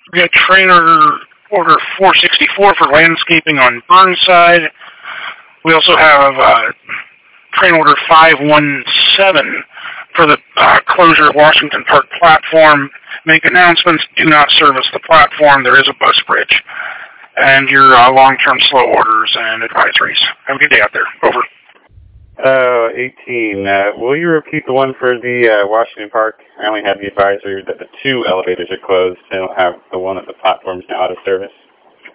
We got trainer order 464 for landscaping on Burnside. We also have train order 517 for the closure of Washington Park platform. Make announcements, do not service the platform. There is a bus bridge. And your long-term slow orders and advisories. Have a good day out there. Over. 18. Will you repeat the one for the Washington Park? I only have the advisory that the 2 elevators are closed. I don't have the one at the platforms now out of service.